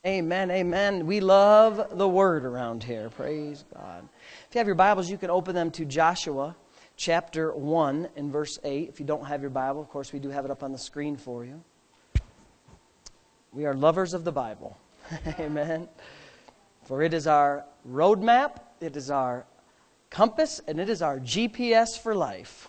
Amen, amen. We love the Word around here. Praise God. If you have your Bibles, you can open them to Joshua chapter 1 and verse 8. If you don't have your Bible, of course, we do have it up on the screen for you. We are lovers of the Bible. Amen. For it is our roadmap, it is our compass, and it is our GPS for life.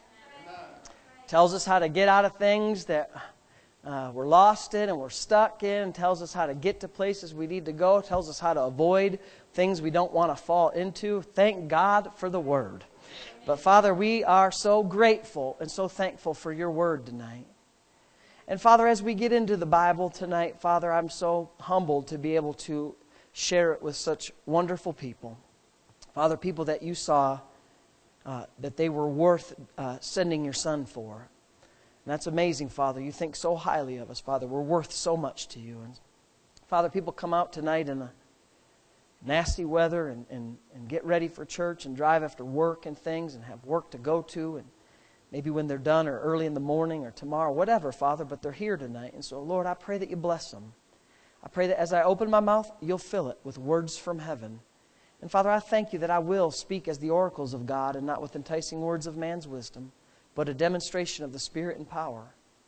It tells us how to get out of things that we're lost in and we're stuck in. Tells us how to get to places we need to go. Tells us how to avoid things we don't want to fall into. Thank God for the Word. But Father, we are so grateful and so thankful for your Word tonight. And Father, as we get into the Bible tonight, Father, I'm so humbled to be able to share it with such wonderful people. Father, people that you saw that they were worth sending your Son for. And that's amazing, Father. You think so highly of us, Father. We're worth so much to you. And Father, people come out tonight in the nasty weather and get ready for church and drive after work and things and have work to go to, and maybe when they're done or early in the morning or tomorrow, whatever, Father, but they're here tonight. And so, Lord, I pray that you bless them. I pray that as I open my mouth, you'll fill it with words from heaven. And Father, I thank you that I will speak as the oracles of God and not with enticing words of man's wisdom, but a demonstration of the Spirit and power.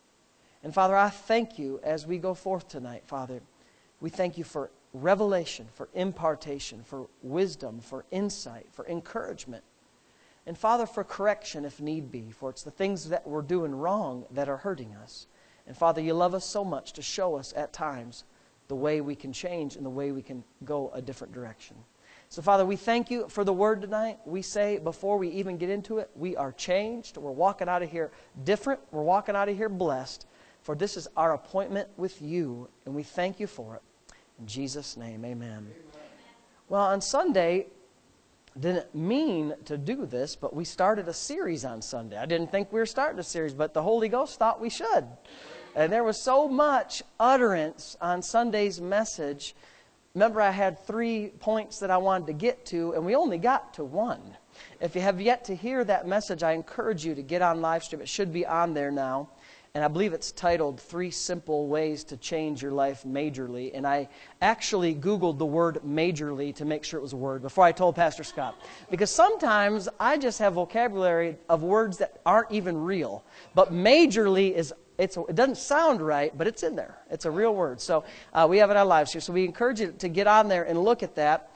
And Father, I thank you as we go forth tonight, Father. We thank you for revelation, for impartation, for wisdom, for insight, for encouragement. And Father, for correction if need be, for it's the things that we're doing wrong that are hurting us. And Father, you love us so much to show us at times the way we can change and the way we can go a different direction. So, Father, we thank you for the Word tonight. We say before we even get into it, we are changed. We're walking out of here different. We're walking out of here blessed. For this is our appointment with you, and we thank you for it. In Jesus' name, amen. Well, on Sunday, didn't mean to do this, but we started a series on Sunday. I didn't think we were starting a series, but the Holy Ghost thought we should. And there was so much utterance on Sunday's message. Remember, I had 3 points that I wanted to get to, and we only got to 1. If you have yet to hear that message, I encourage you to get on live stream. It should be on there now. And I believe it's titled 3 Simple Ways to Change Your Life Majorly. And I actually Googled the word majorly to make sure it was a word before I told Pastor Scott. Because sometimes I just have vocabulary of words that aren't even real. But majorly is... it doesn't sound right, but it's in there. It's a real word. So we have it on live here. So we encourage you to get on there and look at that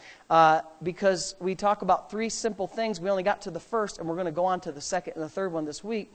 because we talk about 3 simple things. We only got to the first, and we're going to go on to the second and the third one this week.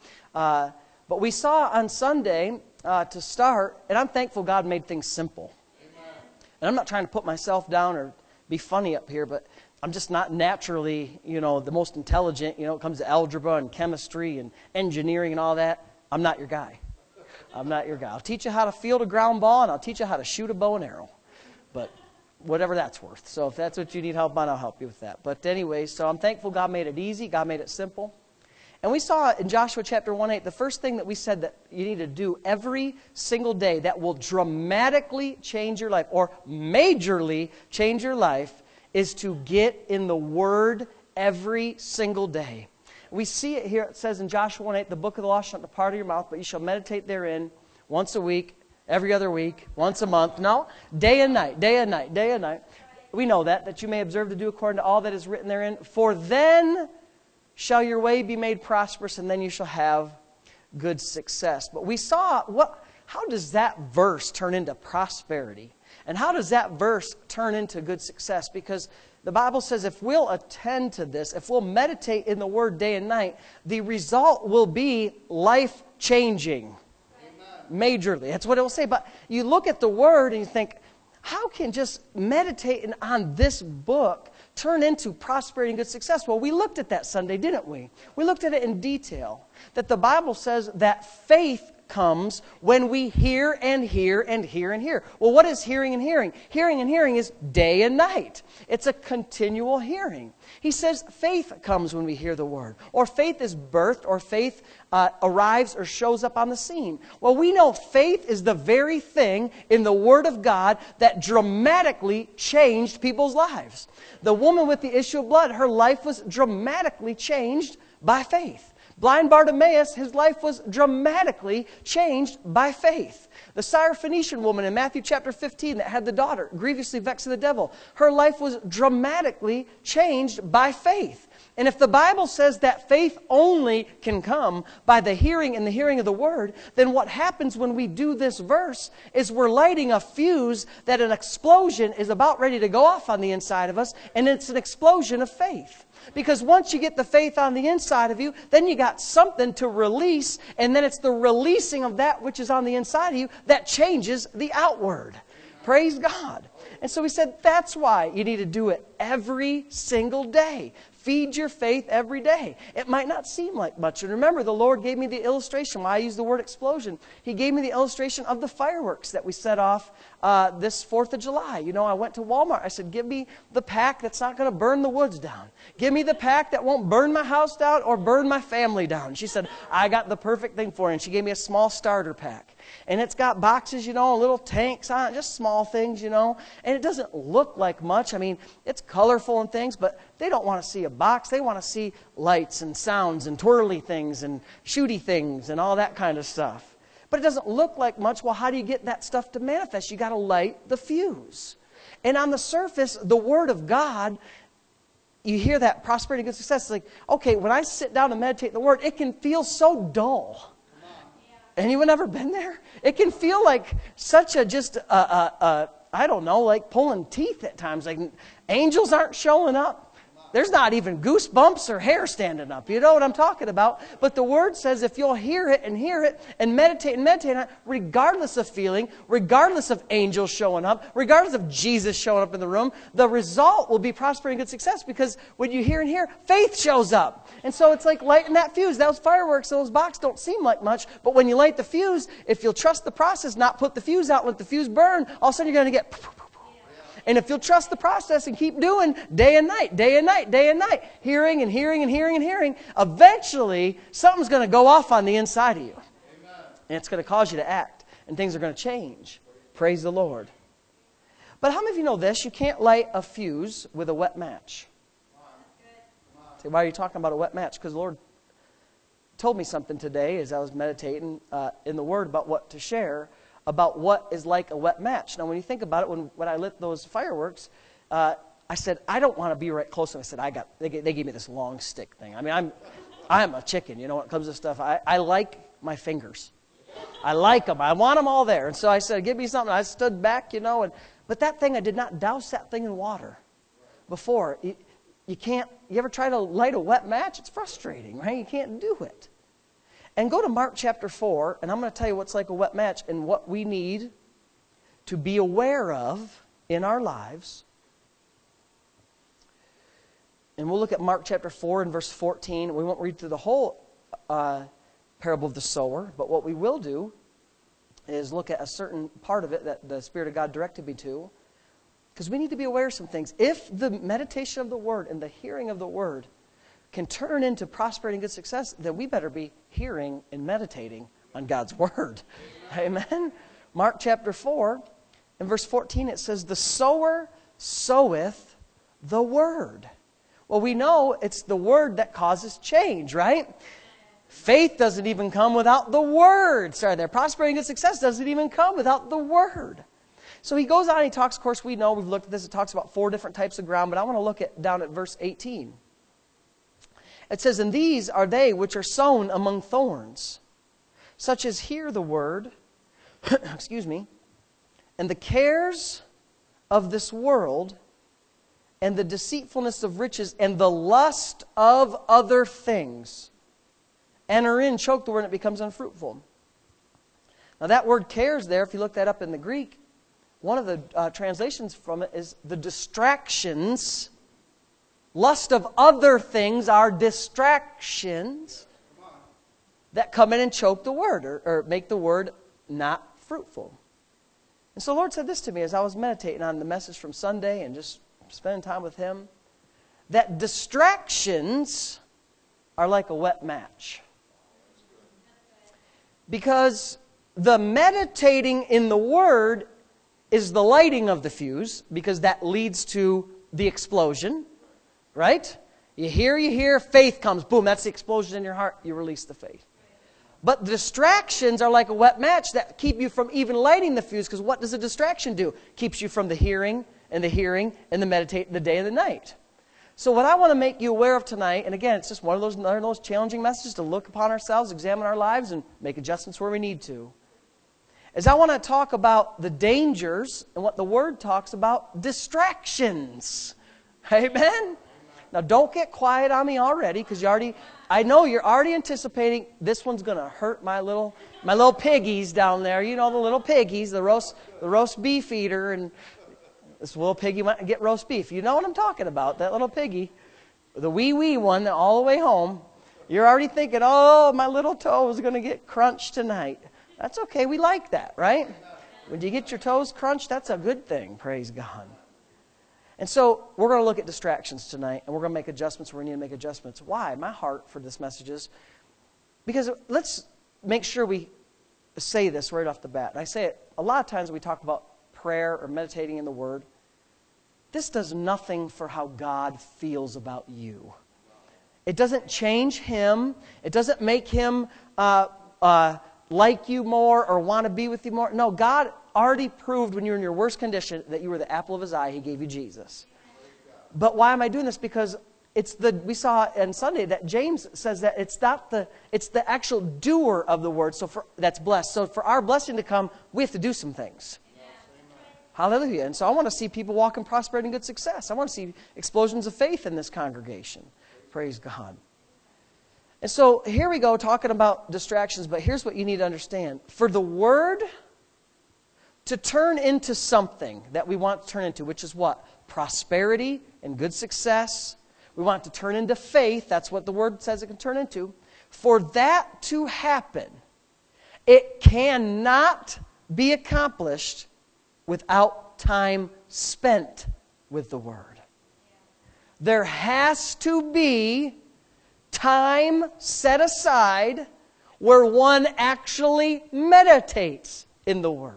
But we saw on Sunday to start, and I'm thankful God made things simple. Amen. And I'm not trying to put myself down or be funny up here, but I'm just not naturally, the most intelligent. It comes to algebra and chemistry and engineering and all that. I'm not your guy. I'm not your guy. I'll teach you how to field a ground ball, and I'll teach you how to shoot a bow and arrow. But whatever that's worth. So if that's what you need help on, I'll help you with that. But anyway, so I'm thankful God made it easy. God made it simple. And we saw in Joshua chapter 1:8, the first thing that we said that you need to do every single day that will dramatically change your life or majorly change your life is to get in the Word every single day. We see it here. It says in Joshua 1:8, the book of the law shall not depart of your mouth, but you shall meditate therein once a week, every other week, once a month. No, day and night, day and night, day and night. We know that you may observe to do according to all that is written therein. For then shall your way be made prosperous, and then you shall have good success. But we saw how does that verse turn into prosperity? And how does that verse turn into good success? Because the Bible says if we'll attend to this, if we'll meditate in the Word day and night, the result will be life-changing. Majorly. That's what it will say. But you look at the Word and you think, how can just meditating on this book turn into prosperity and good success? Well, we looked at that Sunday, didn't we? We looked at it in detail. That the Bible says that faith comes when we hear and hear and hear and hear. Well, what is hearing and hearing? Hearing and hearing is day and night. It's a continual hearing. He says faith comes when we hear the Word. Or faith is birthed, or faith arrives or shows up on the scene. Well, we know faith is the very thing in the Word of God that dramatically changed people's lives. The woman with the issue of blood, her life was dramatically changed by faith. Blind Bartimaeus, his life was dramatically changed by faith. The Syrophoenician woman in Matthew chapter 15 that had the daughter grievously vexed of the devil, her life was dramatically changed by faith. And if the Bible says that faith only can come by the hearing and the hearing of the Word, then what happens when we do this verse is we're lighting a fuse that an explosion is about ready to go off on the inside of us, and it's an explosion of faith. Because once you get the faith on the inside of you, then you got something to release, and then it's the releasing of that which is on the inside of you that changes the outward. Praise God. And so he said, that's why you need to do it every single day. Feed your faith every day. It might not seem like much. And remember, the Lord gave me the illustration. Why I use the word explosion. He gave me the illustration of the fireworks that we set off this 4th of July. You know, I went to Walmart. I said, give me the pack that's not going to burn the woods down. Give me the pack that won't burn my house down or burn my family down. She said, I got the perfect thing for you. And she gave me a small starter pack. And it's got boxes, you know, little tanks on it, just small things, you know. And it doesn't look like much. I mean, it's colorful and things, but they don't want to see a box. They want to see lights and sounds and twirly things and shooty things and all that kind of stuff. But it doesn't look like much. Well, how do you get that stuff to manifest? You got to light the fuse. And on the surface, the Word of God, you hear that prosperity, good success. It's like, okay, when I sit down and meditate the Word, it can feel so dull. Anyone ever been there? It can feel like such a just, I don't know, like pulling teeth at times. Like angels aren't showing up. There's not even goosebumps or hair standing up. You know what I'm talking about? But the Word says if you'll hear it and meditate on it, regardless of feeling, regardless of angels showing up, regardless of Jesus showing up in the room, the result will be prosperity and good success, because when you hear and hear, faith shows up. And so it's like lighting that fuse. Those fireworks, those boxes don't seem like much, but when you light the fuse, if you'll trust the process, not put the fuse out, let the fuse burn, all of a sudden you're going to get... And if you'll trust the process and keep doing day and night, day and night, day and night, hearing and hearing and hearing and hearing, eventually something's going to go off on the inside of you. Amen. And it's going to cause you to act. And things are going to change. Praise the Lord. But how many of you know this? You can't light a fuse with a wet match. Say, why are you talking about a wet match? Because the Lord told me something today as I was meditating in the Word about what to share, about what is like a wet match. Now, when you think about it, when I lit those fireworks, I said, I don't want to be right close to them. I said, they gave me this long stick thing. I mean, I'm a chicken, you know, when it comes to stuff. I like my fingers. I like them. I want them all there. And so I said, give me something. I stood back, you know, but that thing, I did not douse that thing in water before. You ever try to light a wet match? It's frustrating, right? You can't do it. And go to Mark chapter 4, and I'm going to tell you what's like a wet match and what we need to be aware of in our lives. And we'll look at Mark chapter 4 and verse 14. We won't read through the whole parable of the sower, but what we will do is look at a certain part of it that the Spirit of God directed me to, because we need to be aware of some things. If the meditation of the Word and the hearing of the Word can turn into prosperity and good success, then we better be hearing and meditating on God's Word. Amen? Mark chapter 4, in verse 14, it says, the sower soweth the Word. Well, we know it's the Word that causes change, right? Faith doesn't even come without the Word. Prosperity and good success doesn't even come without the Word. So he goes on and he talks, of course, we know, we've looked at this, it talks about 4 different types of ground, but I want to look down at verse 18. It says, and these are they which are sown among thorns, such as hear the word, excuse me, and the cares of this world, and the deceitfulness of riches, and the lust of other things enter in, choke the word, and it becomes unfruitful. Now that word cares there, if you look that up in the Greek, one of the translations from it is the distractions. Lust of other things are distractions that come in and choke the word or make the word not fruitful. And so the Lord said this to me as I was meditating on the message from Sunday and just spending time with Him, that distractions are like a wet match. Because the meditating in the Word is the lighting of the fuse, because that leads to the explosion. Right? You hear, faith comes. Boom, that's the explosion in your heart. You release the faith. But the distractions are like a wet match that keep you from even lighting the fuse, because what does a distraction do? Keeps you from the hearing and the meditate the day and the night. So what I want to make you aware of tonight, and again, it's just one of those challenging messages to look upon ourselves, examine our lives, and make adjustments where we need to, is I want to talk about the dangers and what the Word talks about, distractions. Amen? Now, don't get quiet on me already, because I know you're already anticipating this one's going to hurt my little piggies down there. You know, the little piggies, the roast beef eater, and this little piggy went and get roast beef. You know what I'm talking about, that little piggy, the wee one all the way home. You're already thinking, oh, my little toe is going to get crunched tonight. That's okay. We like that, right? When you get your toes crunched, that's a good thing. Praise God. And so we're going to look at distractions tonight, and we're going to make adjustments where we need to make adjustments. Why? My heart for this message is because let's make sure we say this right off the bat. And I say it a lot of times when we talk about prayer or meditating in the Word. This does nothing for how God feels about you. It doesn't change Him. It doesn't make Him like you more or want to be with you more. No, God already proved when you were in your worst condition that you were the apple of His eye. He gave you Jesus. But why am I doing this? Because we saw on Sunday that James says that it's the actual doer of the word. That's blessed. So for our blessing to come, we have to do some things. Hallelujah. And so I want to see people walk in prosperity and good success. I want to see explosions of faith in this congregation. Praise God. And so here we go talking about distractions, but here's what you need to understand. For the Word to turn into something that we want to turn into, which is what? Prosperity and good success. We want it to turn into faith. That's what the Word says it can turn into. For that to happen, it cannot be accomplished without time spent with the Word. There has to be time set aside where one actually meditates in the Word.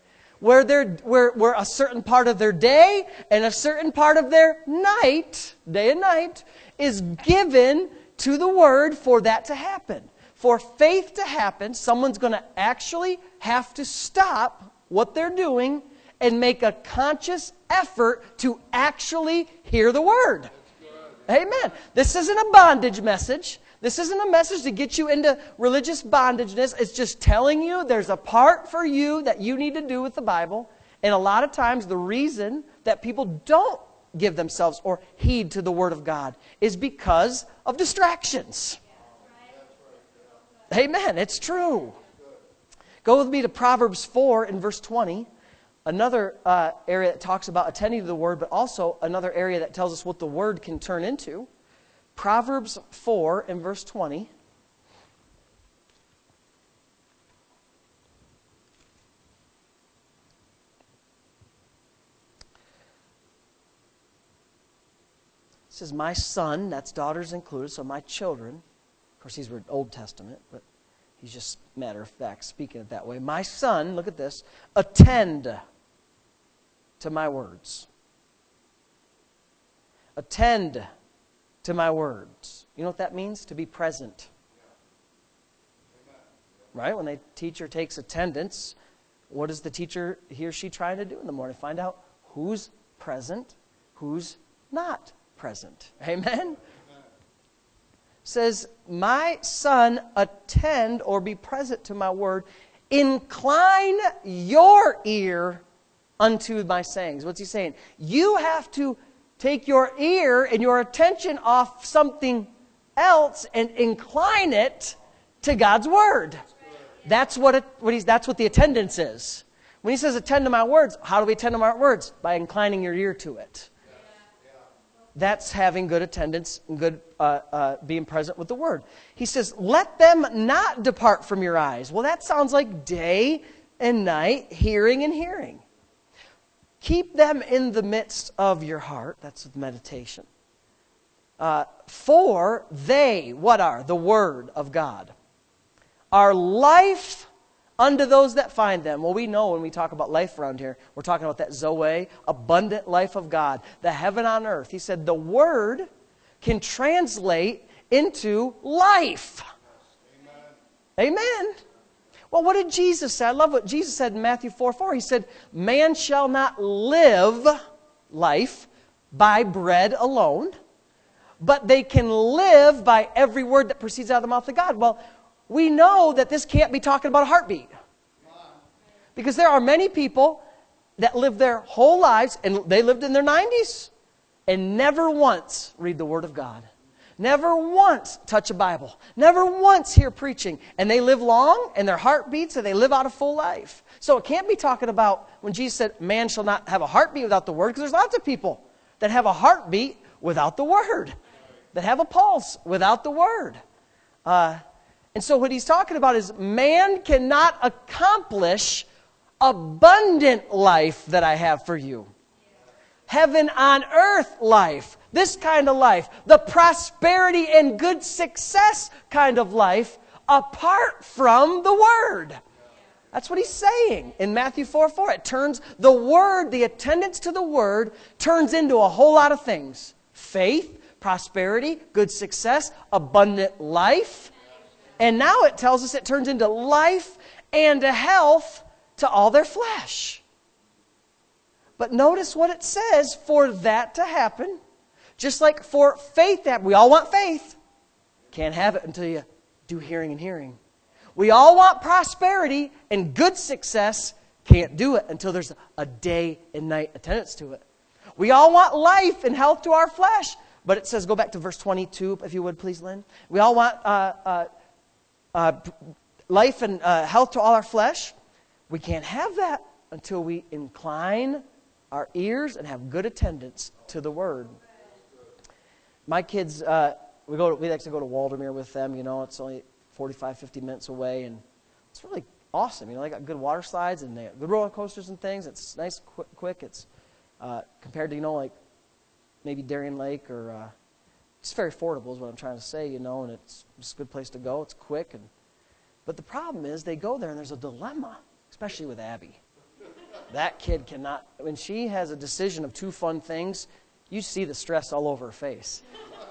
Where a certain part of their day and a certain part of their night, day and night, is given to the Word for that to happen. For faith to happen, someone's going to actually have to stop what they're doing and make a conscious effort to actually hear the Word. Amen. This isn't a bondage message. This isn't a message to get you into religious bondageness. It's just telling you there's a part for you that you need to do with the Bible. And a lot of times the reason that people don't give themselves or heed to the Word of God is because of distractions. Amen. It's true. Go with me to Proverbs 4 in verse 20. Another area that talks about attending to the Word, but also another area that tells us what the Word can turn into. Proverbs 4 in verse 20. It says, my son, that's daughters included, so my children. Of course, these were Old Testament, but he's just matter of fact speaking it that way. My son, look at this, attend to my words. Attend to my words. You know what that means? To be present. Right? When a teacher takes attendance, what is the teacher, he or she, trying to do in the morning? Find out who's present, who's not present. Amen? Says, my son, attend or be present to my word. Incline your ear unto my sayings. What's he saying? You have to take your ear and your attention off something else and incline it to God's Word. That's what the attendance is. When he says attend to my words, how do we attend to my words? By inclining your ear to it. That's having good attendance and good being present with the Word. He says, let them not depart from your eyes. Well, that sounds like day and night, hearing and hearing. Keep them in the midst of your heart. That's meditation. For they, what are? The Word of God. Are life unto those that find them. Well, we know when we talk about life around here, we're talking about that Zoe, abundant life of God, the heaven on earth. He said the Word can translate into life. Amen. Well, what did Jesus say? I love what Jesus said in Matthew 4:4. He said, man shall not live life by bread alone, but they can live by every word that proceeds out of the mouth of God. Well, we know that this can't be talking about a heartbeat. Because there are many people that live their whole lives, and they lived in their 90s, and never once read the Word of God. Never once touch a Bible. Never once hear preaching. And they live long, and their heart beats, and they live out a full life. So it can't be talking about when Jesus said, man shall not have a heartbeat without the Word, because there's lots of people that have a heartbeat without the Word, that have a pulse without the Word. And so what he's talking about is man cannot accomplish abundant life that I have for you. Heaven on earth life. This kind of life. The prosperity and good success kind of life apart from the Word. That's what he's saying in Matthew 4:4. It turns the Word, the attendance to the Word, turns into a whole lot of things. Faith, prosperity, good success, abundant life. And now it tells us it turns into life and health to all their flesh. But notice what it says, for that to happen, just like for faith to happen. We all want faith. Can't have it until you do hearing and hearing. We all want prosperity and good success. Can't do it until there's a day and night attendance to it. We all want life and health to our flesh. But it says, go back to verse 22, if you would please, Lynn. We all want life and health to all our flesh. We can't have that until we incline our ears and have good attendance to the Word. My kids, we like to go to Waldermere with them. You know, it's only 45, 50 minutes away, and it's really awesome. You know, they got good water slides and they got good roller coasters and things. It's nice, quick. It's compared to, you know, like maybe Darien Lake or it's very affordable is what I'm trying to say, you know, and it's a good place to go. It's quick. But the problem is they go there and there's a dilemma, especially with Abby. That kid cannot, when she has a decision of two fun things, you see the stress all over her face.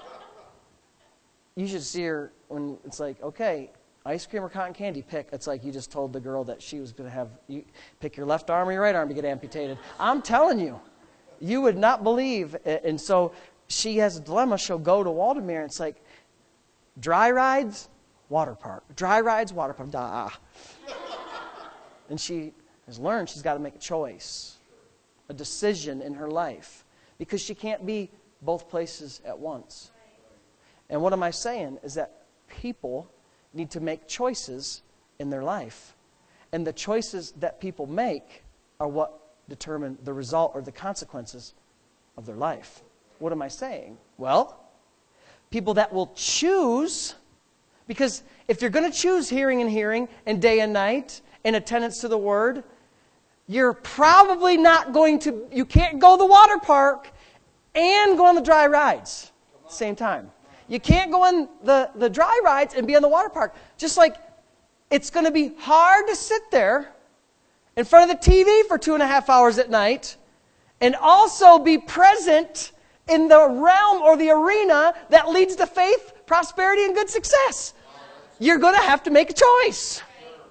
You should see her when it's like, okay, ice cream or cotton candy, pick. It's like you just told the girl that she was going to have, you pick your left arm or your right arm to get amputated. I'm telling you, you would not believe. And so she has a dilemma. She'll go to Waldermere, and it's like, dry rides, water park. Dry rides, water park. And she has learned she's got to make a choice, a decision in her life, because she can't be both places at once. And what am I saying is that people need to make choices in their life. And the choices that people make are what determine the result or the consequences of their life. What am I saying? Well, people that will choose, because if you're going to choose hearing and day and night and attendance to the Word, you're probably not going to, you can't go to the water park and go on the dry rides at the same time. You can't go on the dry rides and be on the water park. Just like it's going to be hard to sit there in front of the TV for 2.5 hours at night and also be present in the realm or the arena that leads to faith, prosperity, and good success. You're going to have to make a choice.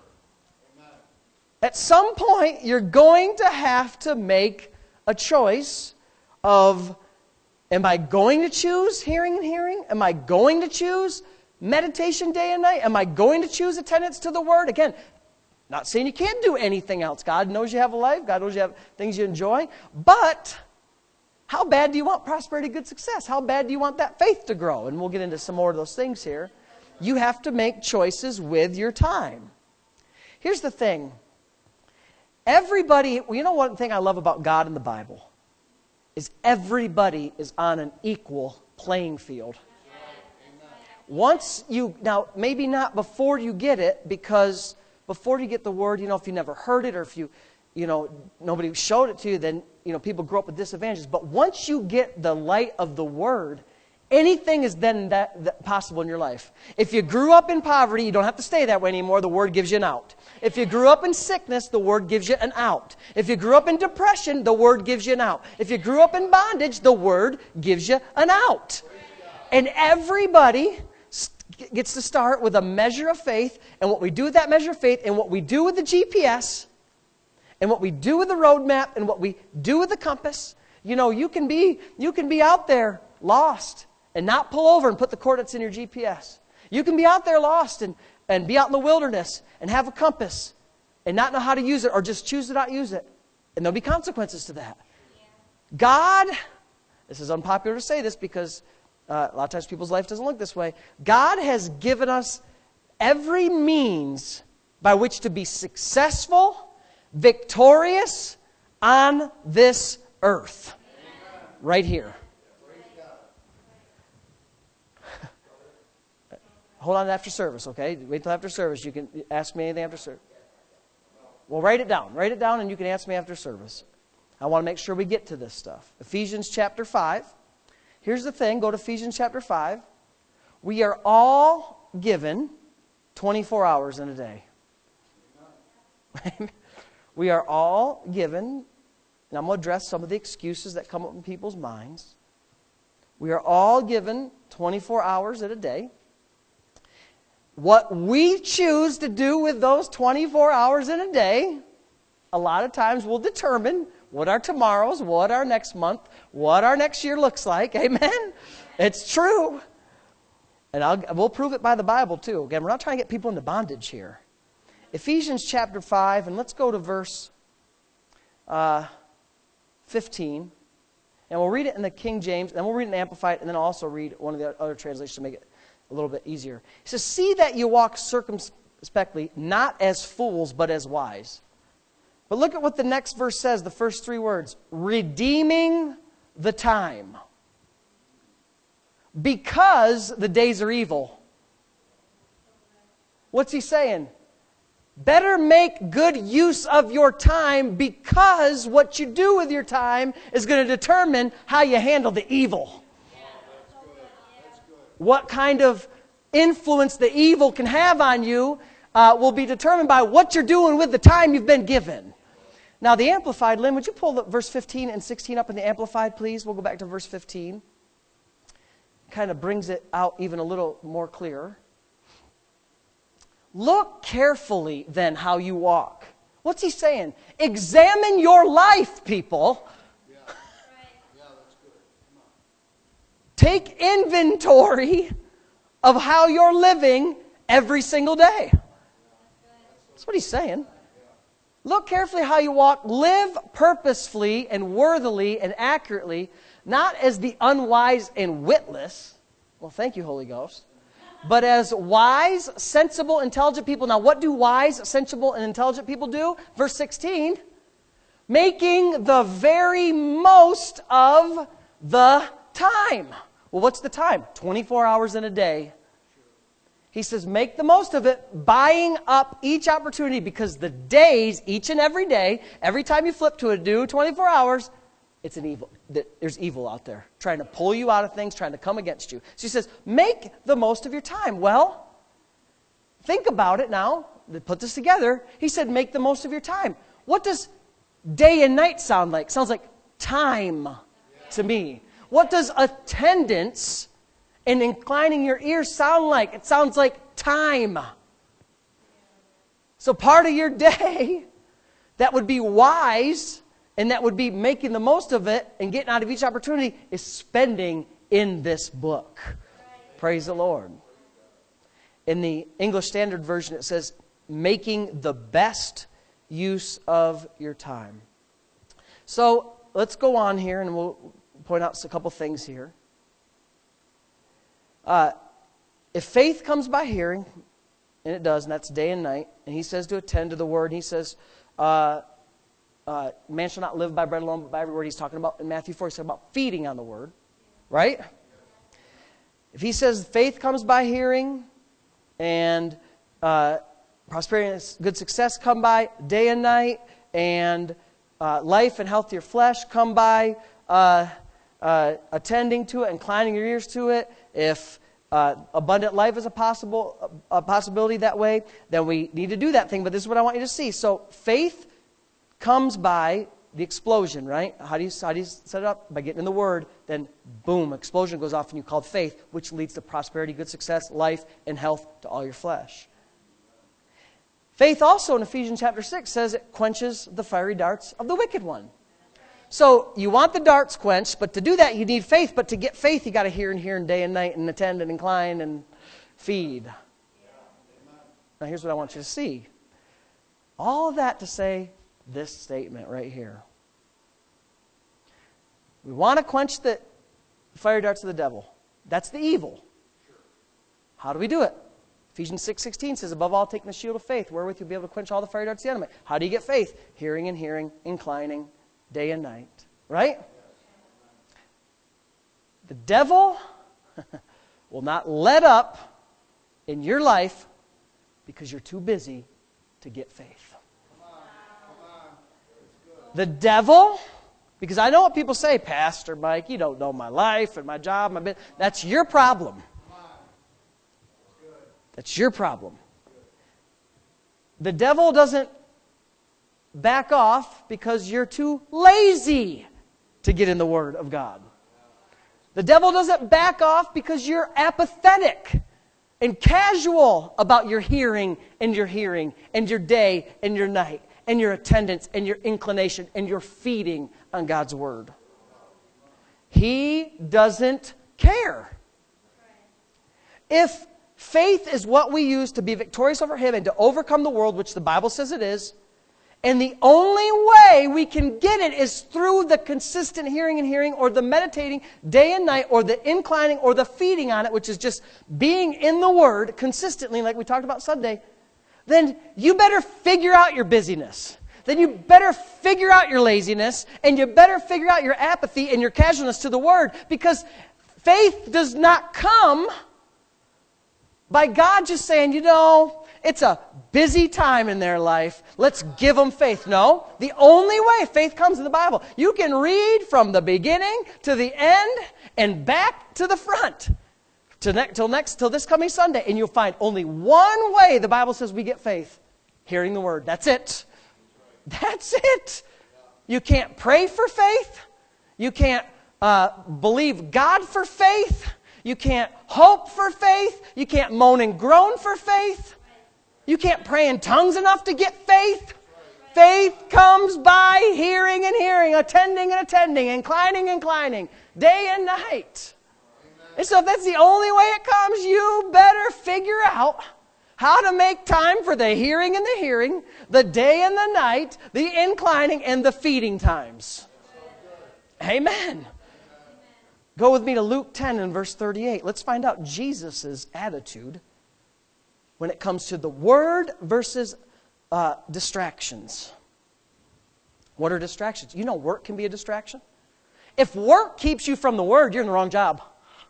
At some point, you're going to have to make a choice of, am I going to choose hearing and hearing? Am I going to choose meditation day and night? Am I going to choose attendance to the Word? Again, not saying you can't do anything else. God knows you have a life. God knows you have things you enjoy. But how bad do you want prosperity, good success? How bad do you want that faith to grow? And we'll get into some more of those things here. You have to make choices with your time. Here's the thing. Everybody, you know one thing I love about God in the Bible is everybody is on an equal playing field. Once you, now maybe not before you get it, because before you get the Word, you know, if you never heard it or if you know, nobody showed it to you, then, you know, people grow up with disadvantages. But once you get the light of the Word, anything is then that possible in your life. If you grew up in poverty, you don't have to stay that way anymore. The Word gives you an out. If you grew up in sickness, the Word gives you an out. If you grew up in depression, the Word gives you an out. If you grew up in bondage, the Word gives you an out. And everybody gets to start with a measure of faith, and what we do with that measure of faith, and what we do with the GPS, and what we do with the roadmap, and what we do with the compass. You know, you can be out there lost and not pull over and put the coordinates in your GPS. You can be out there lost and be out in the wilderness and have a compass and not know how to use it, or just choose to not use it. And there'll be consequences to that. God, this is unpopular to say this because a lot of times people's life doesn't look this way. God has given us every means by which to be successful, victorious on this earth. Right here. Hold on after service, okay? Wait till after service. You can ask me anything after service. Well, write it down. Write it down and you can ask me after service. I want to make sure we get to this stuff. Ephesians chapter 5. Here's the thing. Go to Ephesians chapter 5. We are all given 24 hours in a day. We are all given, and I'm going to address some of the excuses that come up in people's minds. We are all given 24 hours in a day. What we choose to do with those 24 hours in a day, a lot of times will determine what our tomorrows, what our next month, what our next year looks like. Amen? It's true. And we'll prove it by the Bible too. Again, we're not trying to get people into bondage here. Ephesians chapter 5, and let's go to verse 15. And we'll read it in the King James, then we'll read it in Amplified, and then I'll also read one of the other translations to make it a little bit easier. He says, see that you walk circumspectly, not as fools, but as wise. But look at what the next verse says, the first three words. Redeeming the time. Because the days are evil. What's he saying? Better make good use of your time, because what you do with your time is going to determine how you handle the evil. What kind of influence the evil can have on you will be determined by what you're doing with the time you've been given. Now, the Amplified, Lynn, would you pull the verse 15 and 16 up in the Amplified, please? We'll go back to verse 15. Kind of brings it out even a little more clear. Look carefully, then, how you walk. What's he saying? Examine your life, people. Yeah, that's good. Come on. Take inventory of how you're living every single day. That's what he's saying. Look carefully how you walk. Live purposefully and worthily and accurately, not as the unwise and witless. Well, thank you, Holy Ghost. But as wise, sensible, intelligent people. Now, what do wise, sensible, and intelligent people do? Verse 16. Making the very most of the time. Well, what's the time? 24 hours in a day. He says, make the most of it, buying up each opportunity, because the days, each and every day, every time you flip to a new 24 hours, it's an evil. There's evil out there trying to pull you out of things, trying to come against you. So he says, make the most of your time. Well, think about it now. Put this together. He said, make the most of your time. What does day and night sound like? Sounds like time to me. What does attendance and inclining your ears sound like? It sounds like time. So part of your day that would be wise and that would be making the most of it and getting out of each opportunity is spending in this book. Praise the Lord. In the English Standard Version, it says, making the best use of your time. So let's go on here and we'll point out a couple things here. If faith comes by hearing, and it does, and that's day and night, and he says to attend to the word, and he says, man shall not live by bread alone, but by every word. He's talking about, in Matthew 4, he's talking about feeding on the word, right? If he says faith comes by hearing, and prosperity and good success come by day and night, and life and health to your flesh come by attending to it, inclining your ears to it. If abundant life is a possibility that way, then we need to do that thing. But this is what I want you to see. So faith comes by the explosion, right? How do you set it up? By getting in the Word, then boom, explosion goes off in you called faith, which leads to prosperity, good success, life, and health to all your flesh. Faith also in Ephesians chapter 6 says it quenches the fiery darts of the wicked one. So you want the darts quenched, but to do that you need faith. But to get faith, you got to hear and hear and day and night and attend and incline and feed. Now here's what I want you to see. All of that to say this statement right here. We want to quench the fiery darts of the devil. That's the evil. How do we do it? Ephesians 6:16 says, above all, taking the shield of faith, wherewith you'll be able to quench all the fiery darts of the enemy. How do you get faith? Hearing and hearing, inclining, day and night. Right? The devil will not let up in your life because you're too busy to get faith. The devil, because I know what people say, Pastor Mike, you don't know my life and my job, my business. That's your problem. That's your problem. The devil doesn't back off because you're too lazy to get in the Word of God. The devil doesn't back off because you're apathetic and casual about your hearing and your day and your night and your attendance and your inclination and your feeding on God's Word. He doesn't care. If faith is what we use to be victorious over Him and to overcome the world, which the Bible says it is, and the only way we can get it is through the consistent hearing and hearing, or the meditating day and night, or the inclining, or the feeding on it, which is just being in the Word consistently, like we talked about Sunday, then you better figure out your busyness. Then you better figure out your laziness, and you better figure out your apathy and your casualness to the Word, because faith does not come by God just saying, it's a busy time in their life. Let's give them faith. No, the only way faith comes in the Bible. You can read from the beginning to the end and back to the front till this coming Sunday, and you'll find only one way the Bible says we get faith: hearing the Word. That's it. That's it. You can't pray for faith. You can't believe God for faith. You can't hope for faith. You can't moan and groan for faith. You can't pray in tongues enough to get faith. Faith comes by hearing and hearing, attending and attending, inclining and inclining, day and night. And so if that's the only way it comes, you better figure out how to make time for the hearing and the hearing, the day and the night, the inclining and the feeding times. Amen. Go with me to Luke 10 and verse 38. Let's find out Jesus' attitude when it comes to the Word versus distractions. What are distractions? You know work can be a distraction. If work keeps you from the Word, you're in the wrong job.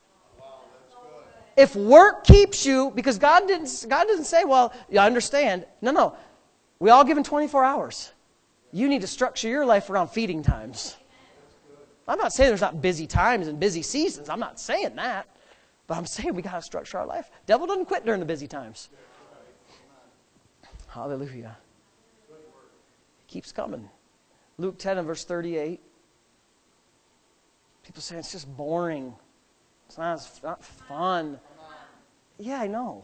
If work keeps you, because God doesn't say, well, you understand. No. We all given 24 hours. You need to structure your life around feeding times. I'm not saying there's not busy times and busy seasons. I'm not saying that. But I'm saying we got to structure our life. Devil doesn't quit during the busy times. Hallelujah. He keeps coming. Luke 10 and verse 38. People say it's just boring. It's not fun. Yeah, I know.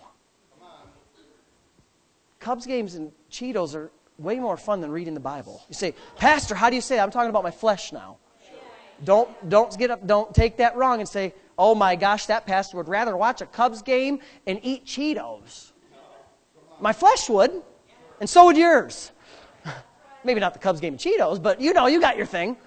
Cubs games and Cheetos are way more fun than reading the Bible. You say, Pastor, how do you say that? I'm talking about my flesh now. Don't get up. Don't take that wrong and say, oh my gosh, that pastor would rather watch a Cubs game and eat Cheetos. My flesh would, and so would yours. Maybe not the Cubs game and Cheetos, but you got your thing.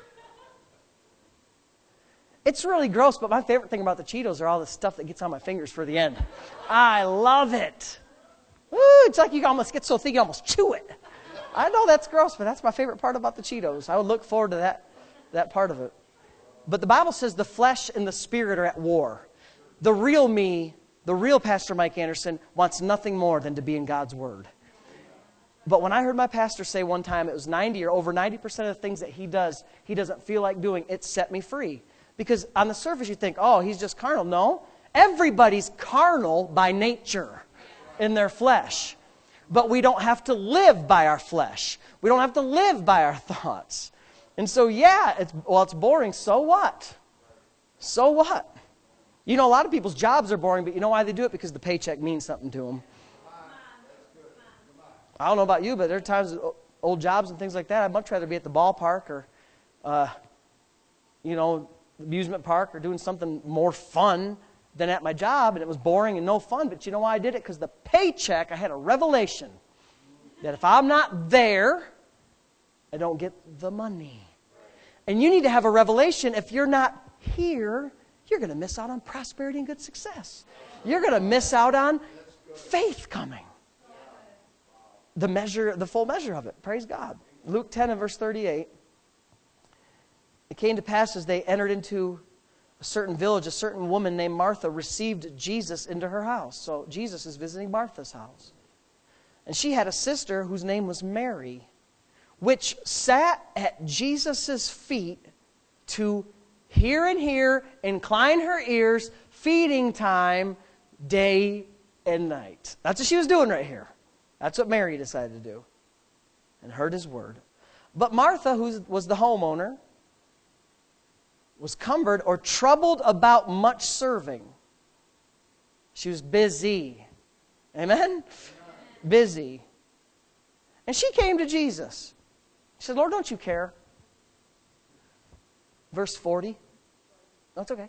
It's really gross, but my favorite thing about the Cheetos are all the stuff that gets on my fingers for the end. I love it. Woo, it's like you almost get so thick you almost chew it. I know that's gross, but that's my favorite part about the Cheetos. I would look forward to that part of it. But the Bible says the flesh and the spirit are at war. The real me, the real Pastor Mike Anderson, wants nothing more than to be in God's Word. But when I heard my pastor say one time it was 90 or over 90% of the things that he does, he doesn't feel like doing, it set me free. Because on the surface you think, oh, he's just carnal. No, everybody's carnal by nature in their flesh. But we don't have to live by our flesh. We don't have to live by our thoughts. And so, yeah, it's boring. So what? So what? You know, a lot of people's jobs are boring, but you know why they do it? Because the paycheck means something to them. I don't know about you, but there are times, old jobs and things like that, I'd much rather be at the ballpark or, amusement park or doing something more fun than at my job, and it was boring and no fun. But you know why I did it? Because the paycheck, I had a revelation that if I'm not there, I don't get the money. And you need to have a revelation. If you're not here, you're going to miss out on prosperity and good success. You're going to miss out on faith coming. The full measure of it. Praise God. Luke 10 and verse 38. It came to pass as they entered into a certain village, a certain woman named Martha received Jesus into her house. So Jesus is visiting Martha's house. And she had a sister whose name was Mary, which sat at Jesus' feet to hear and hear, incline her ears, feeding time, day and night. That's what she was doing right here. That's what Mary decided to do. And heard his word. But Martha, who was the homeowner, was cumbered or troubled about much serving. She was busy. Amen? Busy. And she came to Jesus. She said, Lord, don't you care? Verse 40. That's okay.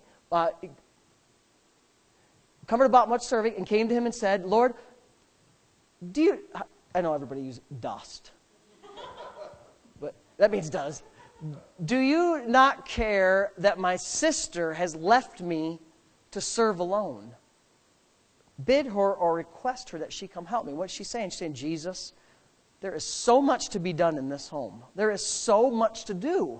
Cumbered about much serving and came to him and said, Lord, I know everybody uses dust. But that means does. Do you not care that my sister has left me to serve alone? Bid her or request her that she come help me. What's she saying? She's saying, Jesus, there is so much to be done in this home. There is so much to do.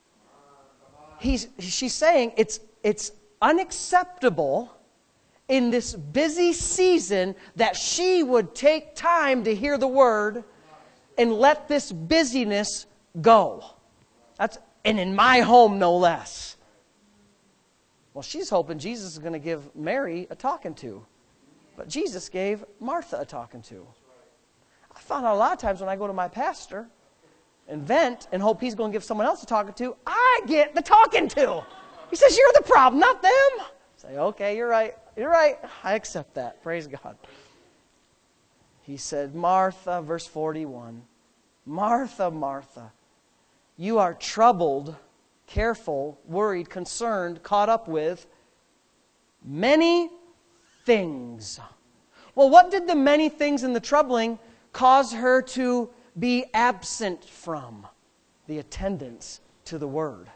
She's saying it's unacceptable in this busy season that she would take time to hear the word and let this busyness go. And in my home, no less. Well, she's hoping Jesus is going to give Mary a talking to. But Jesus gave Martha a talking to. I found out a lot of times when I go to my pastor and vent and hope he's going to give someone else a talking to, I get the talking to. He says, you're the problem, not them. I say, okay, you're right. You're right. I accept that. Praise God. He said, Martha, verse 41, Martha, Martha, you are troubled, careful, worried, concerned, caught up with many things. Well, what did the many things and the troubling cause her to be absent from? The attendance to the Word.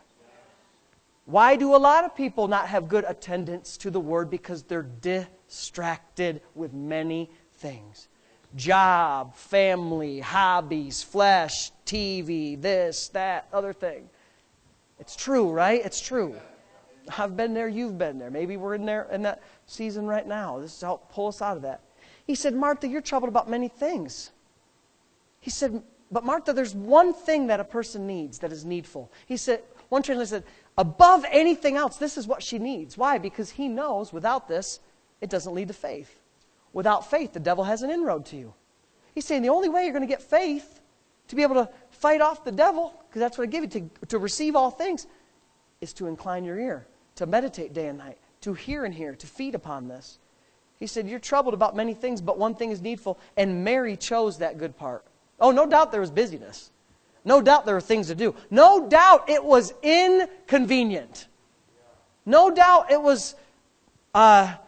Why do a lot of people not have good attendance to the Word? Because they're distracted with many things. Job, family, hobbies, flesh, TV, this, that, other thing. It's true, right? It's true. I've been there, you've been there. Maybe we're in that season right now. This is to help pull us out of that. He said, Martha, you're troubled about many things. He said, but Martha, there's one thing that a person needs that is needful. He said, one translation said, above anything else, this is what she needs. Why? Because he knows without this, it doesn't lead to faith. Without faith, the devil has an inroad to you. He's saying the only way you're going to get faith to be able to fight off the devil, because that's what I give you, to receive all things, is to incline your ear, to meditate day and night, to hear and hear, to feed upon this. He said, you're troubled about many things, but one thing is needful. And Mary chose that good part. Oh, no doubt there was busyness. No doubt there were things to do. No doubt it was inconvenient. No doubt it was not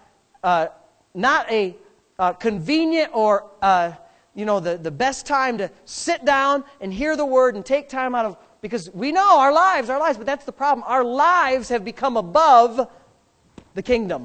a convenient or the best time to sit down and hear the word and take time out of, because we know our lives, but that's the problem. Our lives have become above the kingdom.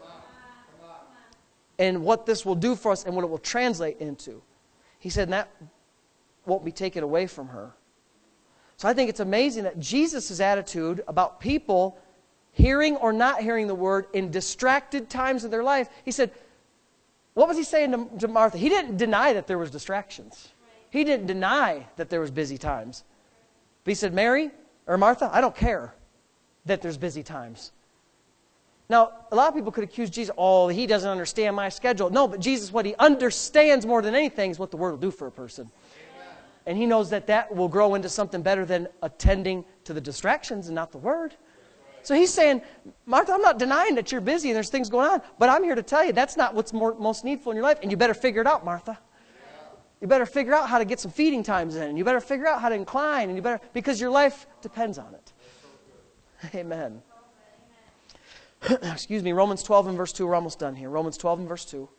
And what this will do for us and what it will translate into. He said, and that won't be taken away from her. So I think it's amazing that Jesus' attitude about people hearing or not hearing the word in distracted times of their life, he said, what was he saying to Martha? He didn't deny that there was distractions. He didn't deny that there was busy times. But he said, Mary, or Martha, I don't care that there's busy times. Now, a lot of people could accuse Jesus, oh, he doesn't understand my schedule. No, but Jesus, what he understands more than anything is what the word will do for a person. And He knows that that will grow into something better than attending to the distractions and not the Word. So He's saying, Martha, I'm not denying that you're busy and there's things going on, but I'm here to tell you that's not what's most needful in your life, and you better figure it out, Martha. You better figure out how to get some feeding times in, and you better figure out how to incline, and you better, because your life depends on it. Amen. Excuse me, Romans 12 and verse 2. We're almost done here. Romans 12 and verse 2.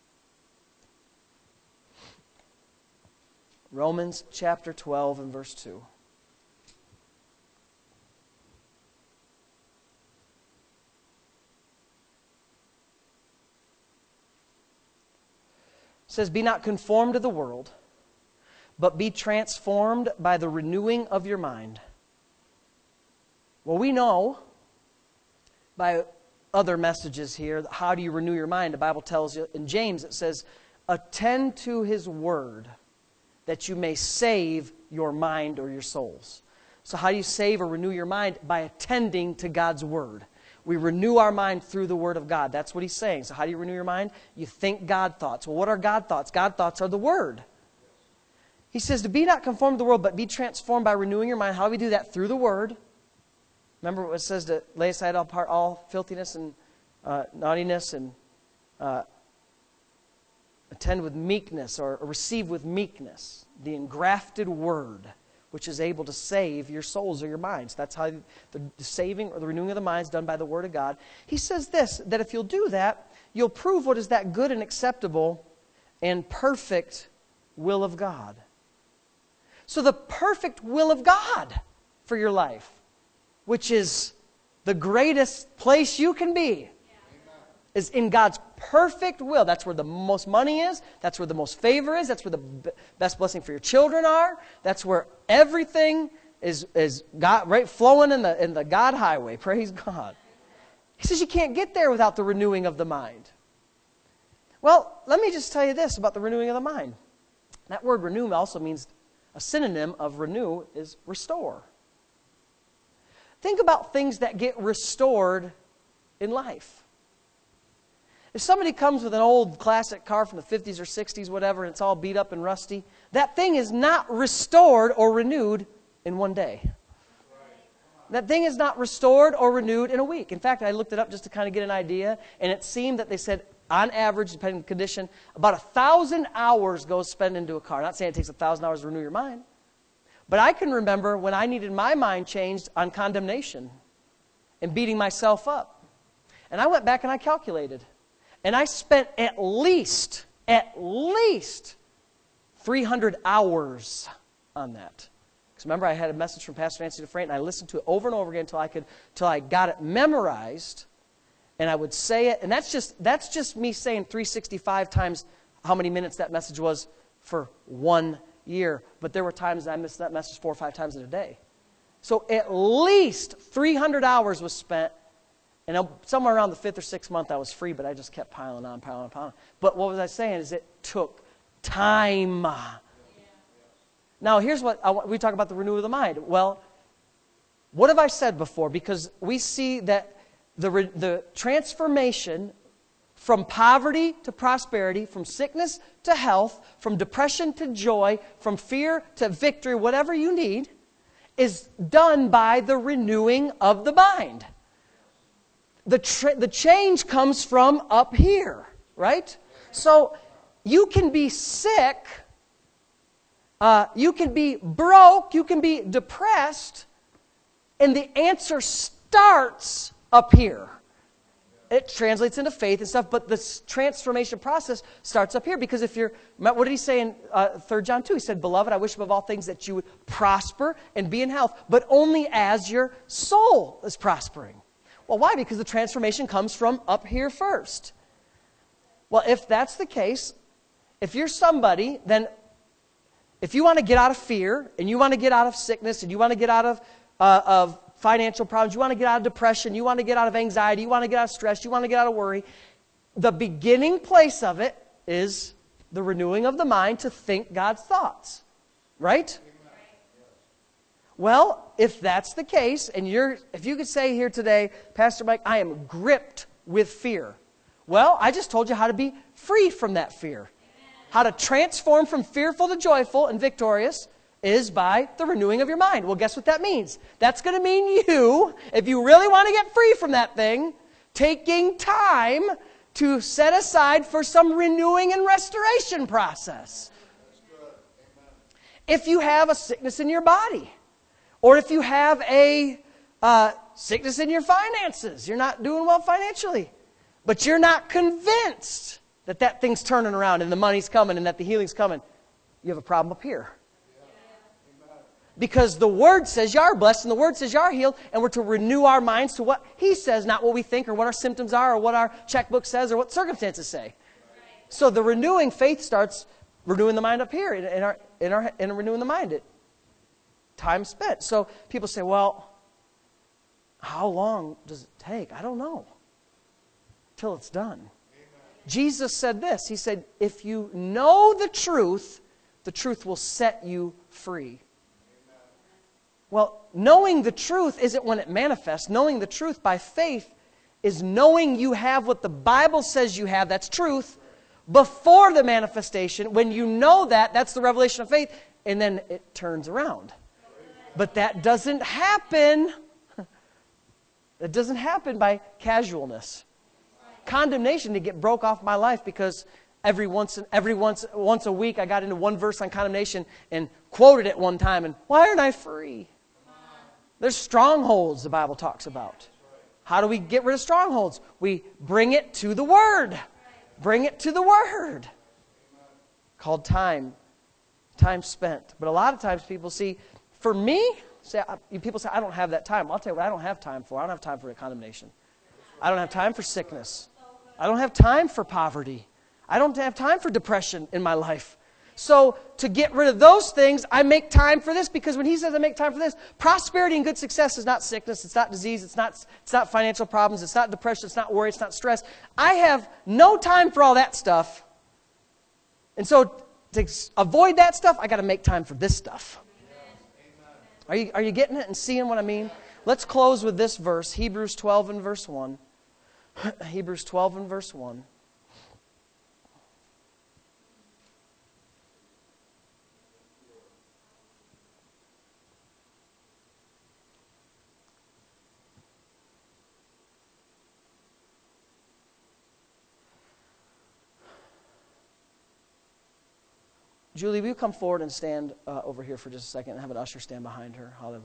Romans chapter 12 and verse 2. It says, be not conformed to the world, but be transformed by the renewing of your mind. Well, we know by other messages here, how do you renew your mind? The Bible tells you in James, it says, attend to His word that you may save your mind or your souls. So how do you save or renew your mind? By attending to God's word. We renew our mind through the Word of God. That's what He's saying. So how do you renew your mind? You think God thoughts. Well, what are God thoughts? God thoughts are the Word. He says to be not conformed to the world, but be transformed by renewing your mind. How do we do that? Through the Word. Remember what it says to lay aside all filthiness and naughtiness and attend with meekness or receive with meekness the engrafted Word, which is able to save your souls or your minds. That's how the saving or the renewing of the mind is done by the Word of God. He says this, that if you'll do that, you'll prove what is that good and acceptable and perfect will of God. So the perfect will of God for your life, which is the greatest place you can be, is in God's perfect will. That's where the most money is. That's where the most favor is. That's where the best blessing for your children are. That's where everything is God, right, flowing in the God highway. Praise God. He says you can't get there without the renewing of the mind. Well, let me just tell you this about the renewing of the mind. That word renew also means, a synonym of renew is restore. Think about things that get restored in life. If somebody comes with an old classic car from the 50s or 60s, whatever, and it's all beat up and rusty, that thing is not restored or renewed in one day. That thing is not restored or renewed in a week. In fact, I looked it up just to kind of get an idea, and it seemed that they said, on average, depending on the condition, about 1,000 hours goes spent into a car. Not saying it takes 1,000 hours to renew your mind, but I can remember when I needed my mind changed on condemnation and beating myself up. And I went back and I calculated. And I spent at least 300 hours on that. Because remember, I had a message from Pastor Nancy DeFrant, and I listened to it over and over again until I got it memorized, and I would say it. And that's just me saying 365 times how many minutes that message was for 1 year. But there were times I missed that message 4 or 5 times in a day. So at least 300 hours was spent. And somewhere around the 5th or 6th month, I was free, but I just kept piling on. But what was I saying is it took time. Yeah. Now, here's what we talk about the renewal of the mind. Well, what have I said before? Because we see that the transformation from poverty to prosperity, from sickness to health, from depression to joy, from fear to victory, whatever you need, is done by the renewing of the mind. The change comes from up here, right? So you can be sick, you can be broke, you can be depressed, and the answer starts up here. It translates into faith and stuff, but the transformation process starts up here. Because what did he say in 3 John 2? He said, beloved, I wish above all things that you would prosper and be in health, but only as your soul is prospering. Well, why? Because the transformation comes from up here first. Well, if that's the case, if you're somebody, then if you want to get out of fear, and you want to get out of sickness, and you want to get out of financial problems, you want to get out of depression, you want to get out of anxiety, you want to get out of stress, you want to get out of worry, the beginning place of it is the renewing of the mind to think God's thoughts. Right? Well, if that's the case, and if you could say here today, Pastor Mike, I am gripped with fear. Well, I just told you how to be free from that fear. How to transform from fearful to joyful and victorious, is by the renewing of your mind. Well, guess what that means? That's going to mean you, if you really want to get free from that thing, taking time to set aside for some renewing and restoration process. If you have a sickness in your body, or if you have a sickness in your finances, you're not doing well financially, but you're not convinced that that thing's turning around and the money's coming and that the healing's coming, you have a problem up here. Because the Word says you are blessed and the Word says you are healed, and we're to renew our minds to what He says, not what we think or what our symptoms are or what our checkbook says or what circumstances say. So the renewing faith starts renewing the mind up here in renewing the mind. Time spent. So people say, well, how long does it take? I don't know. Till it's done. Amen. Jesus said this. He said, if you know the truth will set you free. Well, knowing the truth isn't when it manifests. Knowing the truth by faith is knowing you have what the Bible says you have, that's truth, before the manifestation. When you know that, that's the revelation of faith, and then it turns around. But that doesn't happen. It doesn't happen by casualness. Condemnation to get broke off my life because once a week I got into one verse on condemnation and quoted it one time, and why aren't I free? There's strongholds the Bible talks about. How do we get rid of strongholds? We bring it to the Word. Bring it to the Word. Called time. Time spent. But a lot of times people see, for me, people say, I don't have that time. I'll tell you what I don't have time for. I don't have time for condemnation. I don't have time for sickness. I don't have time for poverty. I don't have time for depression in my life. So to get rid of those things, I make time for this, because when He says I make time for this, prosperity and good success is not sickness, it's not disease, it's not financial problems, it's not depression, it's not worry, it's not stress. I have no time for all that stuff. And so to avoid that stuff, I got to make time for this stuff. Are you getting it and seeing what I mean? Let's close with this verse, Hebrews 12 and verse 1. Hebrews 12 and verse 1. Julie, will you come forward and stand over here for just a second and have an usher stand behind her? Hallelujah.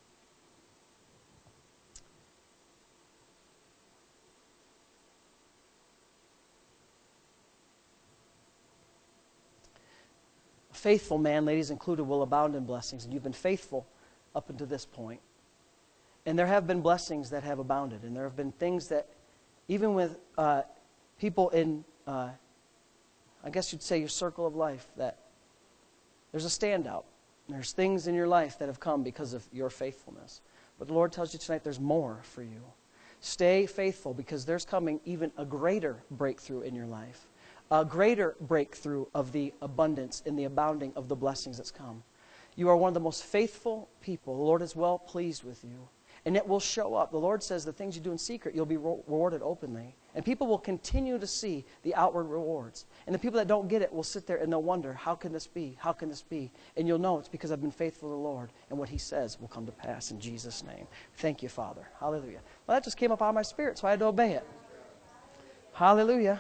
A faithful man, ladies included, will abound in blessings. And you've been faithful up until this point. And there have been blessings that have abounded. And there have been things that, even with people in, I guess you'd say your circle of life, that there's a standout. There's things in your life that have come because of your faithfulness. But the Lord tells you tonight there's more for you. Stay faithful, because there's coming even a greater breakthrough in your life. A greater breakthrough of the abundance and the abounding of the blessings that's come. You are one of the most faithful people. The Lord is well pleased with you. And it will show up. The Lord says the things you do in secret, you'll be rewarded openly. And people will continue to see the outward rewards. And the people that don't get it will sit there and they'll wonder, how can this be? How can this be? And you'll know it's because I've been faithful to the Lord. And what He says will come to pass in Jesus' name. Thank you, Father. Hallelujah. Well, that just came up out of my spirit, so I had to obey it. Hallelujah.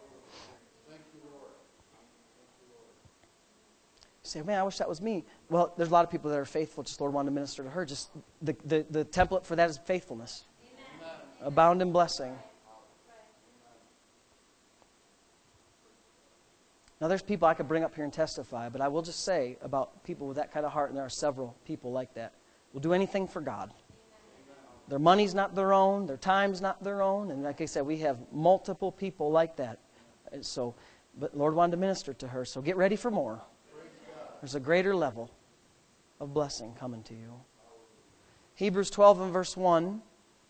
Say, man, I wish that was me. Well, there's a lot of people that are faithful. Just Lord wanted to minister to her. Just the template for that is faithfulness. Amen. Abound in blessing. Now, there's people I could bring up here and testify, but I will just say about people with that kind of heart, and there are several people like that, will do anything for God. Their money's not their own. Their time's not their own. And like I said, we have multiple people like that. And so, but Lord wanted to minister to her, so get ready for more. There's a greater level of blessing coming to you. Hebrews 12 and verse 1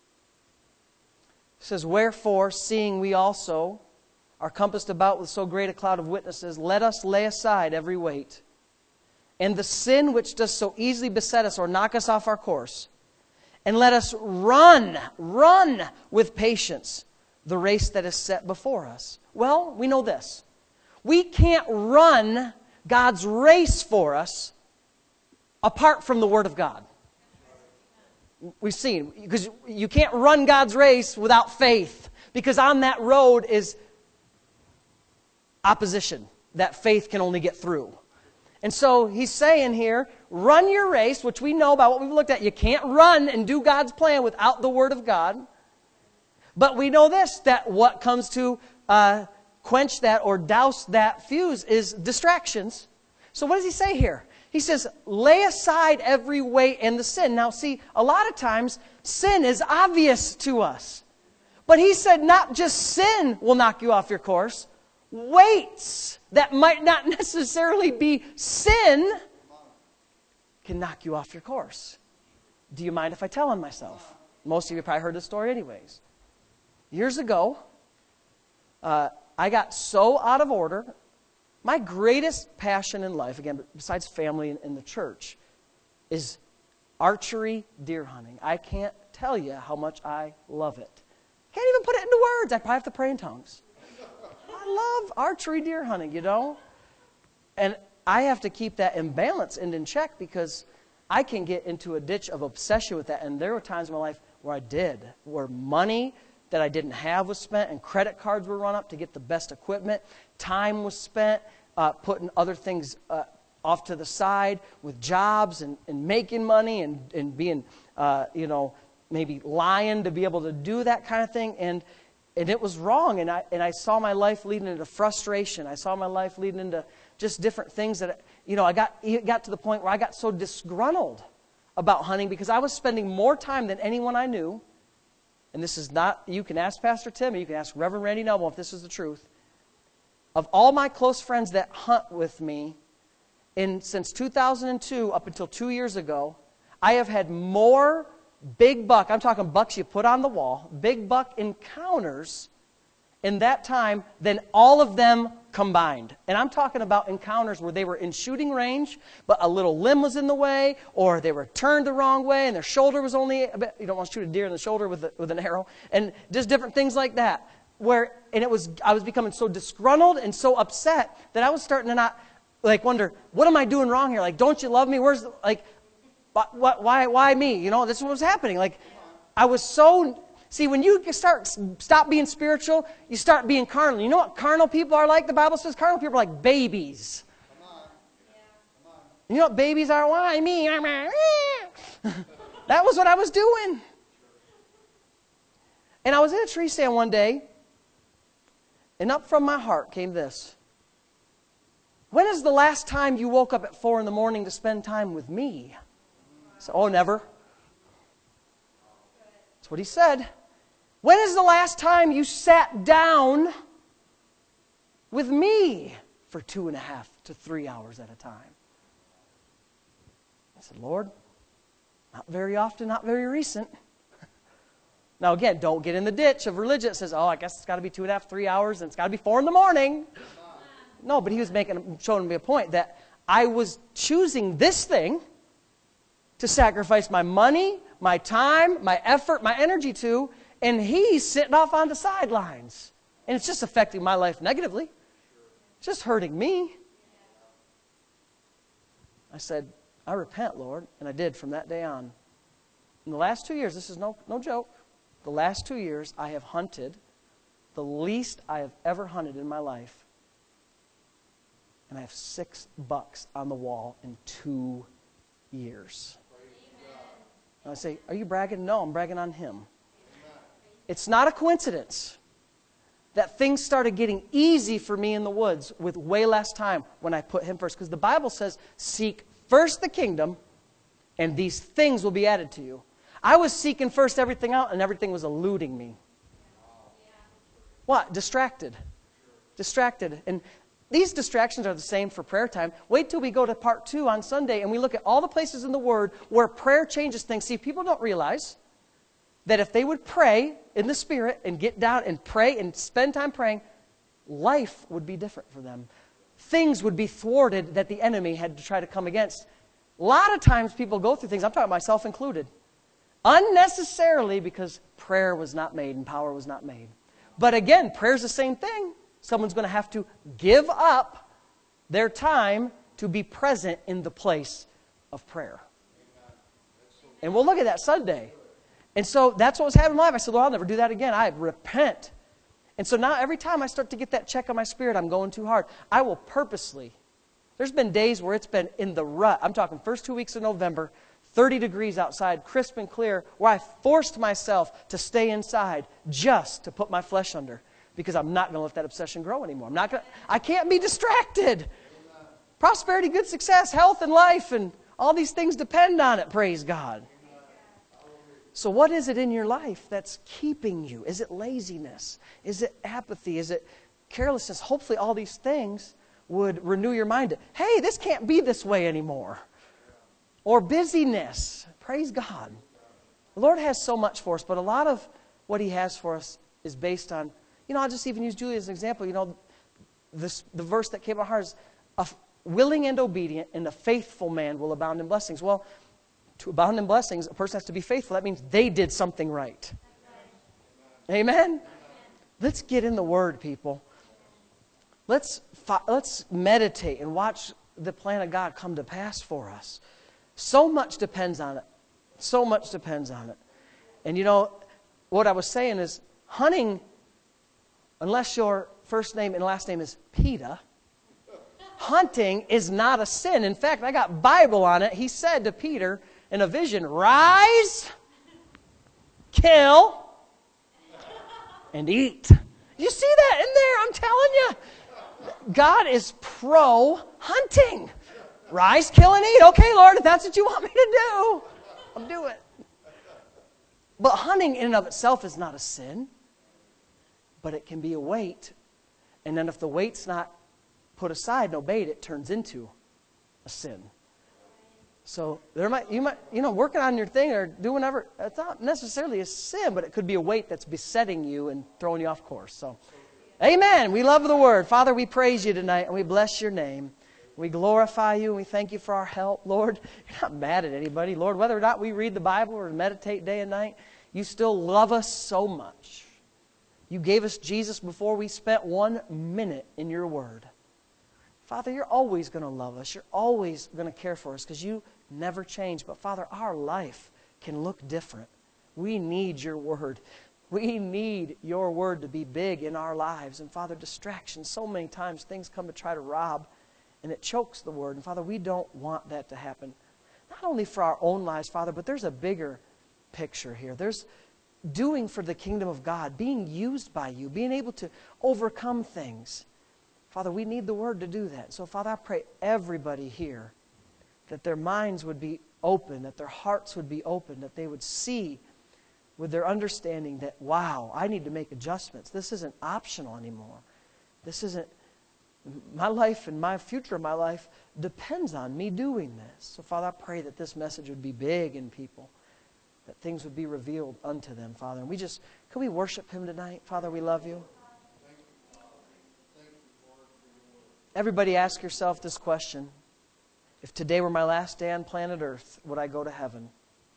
says, wherefore, seeing we also are compassed about with so great a cloud of witnesses, let us lay aside every weight and the sin which does so easily beset us or knock us off our course, and let us run with patience the race that is set before us. Well, we know this. We can't run God's race for us apart from the Word of God. We've seen, because you can't run God's race without faith, because on that road is opposition that faith can only get through. And so he's saying here, run your race, which we know by what we've looked at. You can't run and do God's plan without the Word of God. But we know this, that what comes to quench that or douse that fuse is distractions. So what does he say here? He says, lay aside every weight and the sin. Now see, a lot of times sin is obvious to us. But he said not just sin will knock you off your course. Weights that might not necessarily be sin can knock you off your course. Do you mind if I tell on myself? Most of you probably heard this story anyways. Years ago, I got so out of order. My greatest passion in life, again, besides family and the church, is archery deer hunting. I can't tell you how much I love it. Can't even put it into words. I probably have to pray in tongues. I love archery deer hunting, you know. And I have to keep that in balance and in check, because I can get into a ditch of obsession with that. And there were times in my life where I did, where money that I didn't have was spent and credit cards were run up to get the best equipment. Time was spent putting other things off to the side with jobs and making money and being, maybe lying to be able to do that kind of thing. And it was wrong. And I saw my life leading into frustration. I saw my life leading into just different things that, it got to the point where I got so disgruntled about hunting because I was spending more time than anyone I knew. And this is not, you can ask Pastor Tim, or you can ask Reverend Randy Noble if this is the truth. Of all my close friends that hunt with me, since 2002 up until 2 years ago, I have had more big buck, I'm talking bucks you put on the wall, big buck encounters in that time than all of them combined. And I'm talking about encounters where they were in shooting range, but a little limb was in the way, or they were turned the wrong way, and their shoulder was only a bit, you don't want to shoot a deer in the shoulder with an arrow, and just different things like that. I was becoming so disgruntled and so upset that I was starting to not, wonder, what am I doing wrong here? Don't you love me? Why me? This is what was happening. I was so... See, when you stop being spiritual, you start being carnal. You know what carnal people are like? The Bible says carnal people are like babies. Come on. You know what babies are? Why me? That was what I was doing. And I was in a tree stand one day, and up from my heart came this. When is the last time you woke up at 4 a.m. to spend time with me? I said, never. That's what he said. When is the last time you sat down with me for 2.5 to 3 hours at a time? I said, Lord, not very often, not very recent. Now again, don't get in the ditch of religion that says, I guess it's got to be 2.5, 3 hours, and it's got to be 4 a.m. No, but he was showing me a point that I was choosing this thing to sacrifice my money, my time, my effort, my energy to, and he's sitting off on the sidelines. And it's just affecting my life negatively. It's just hurting me. I said, I repent, Lord. And I did from that day on. In the last 2 years, this is no joke, the last 2 years I have hunted the least I have ever hunted in my life. And I have 6 bucks on the wall in 2 years. And I say, are you bragging? No, I'm bragging on him. It's not a coincidence that things started getting easy for me in the woods with way less time when I put him first. Because the Bible says, seek first the kingdom, and these things will be added to you. I was seeking first everything out, and everything was eluding me. What? Distracted. And these distractions are the same for prayer time. Wait till we go to part 2 on Sunday, and we look at all the places in the Word where prayer changes things. See, people don't realize that if they would pray in the Spirit and get down and pray and spend time praying, life would be different for them. Things would be thwarted that the enemy had to try to come against. A lot of times people go through things, I'm talking myself included, unnecessarily because prayer was not made and power was not made. But again, prayer's the same thing. Someone's going to have to give up their time to be present in the place of prayer. And we'll look at that Sunday. And so that's what was happening in my life. I said, Lord, I'll never do that again. I repent. And so now every time I start to get that check on my spirit, I'm going too hard, I will purposely. There's been days where it's been in the rut. I'm talking first 2 weeks of November, 30 degrees outside, crisp and clear, where I forced myself to stay inside just to put my flesh under, because I'm not going to let that obsession grow anymore. I can't be distracted. Prosperity, good success, health, and life, and all these things depend on it, praise God. So what is it in your life that's keeping you? Is it laziness? Is it apathy? Is it carelessness? Hopefully all these things would renew your mind to, hey, this can't be this way anymore. Or busyness. Praise God. The Lord has so much for us, but a lot of what He has for us is based on, I'll just even use Julie as an example. The verse that came to my heart is, a willing and obedient and a faithful man will abound in blessings. Well, to abound in blessings, a person has to be faithful. That means they did something right. Amen? Let's get in the Word, people. Let's meditate and watch the plan of God come to pass for us. So much depends on it. So much depends on it. And what I was saying is, hunting, unless your first name and last name is Peter, hunting is not a sin. In fact, I got Bible on it. He said to Peter in a vision, rise, kill, and eat. You see that in there? I'm telling you. God is pro-hunting. Rise, kill, and eat. Okay, Lord, if that's what you want me to do, I'll do it. But hunting in and of itself is not a sin. But it can be a weight. And then if the weight's not put aside and obeyed, it turns into a sin. So working on your thing or doing whatever, it's not necessarily a sin, but it could be a weight that's besetting you and throwing you off course. So, amen. We love the Word. Father, we praise you tonight and we bless your name. We glorify you and we thank you for our help. Lord, you're not mad at anybody. Lord, whether or not we read the Bible or meditate day and night, you still love us so much. You gave us Jesus before we spent 1 minute in your Word. Father, you're always going to love us. You're always going to care for us because you never change. But Father, our life can look different. We need your Word. We need your Word to be big in our lives. And Father, distractions, so many times things come to try to rob and it chokes the Word. And Father, we don't want that to happen. Not only for our own lives, Father, but there's a bigger picture here. There's doing for the kingdom of God, being used by you, being able to overcome things. Father, we need the Word to do that. So, Father, I pray everybody here that their minds would be open, that their hearts would be open, that they would see with their understanding that, wow, I need to make adjustments. This isn't optional anymore. This isn't, my life and my future of my life depends on me doing this. So, Father, I pray that this message would be big in people, that things would be revealed unto them, Father. And can we worship Him tonight? Father, we love you. Everybody ask yourself this question. If today were my last day on planet Earth, would I go to heaven?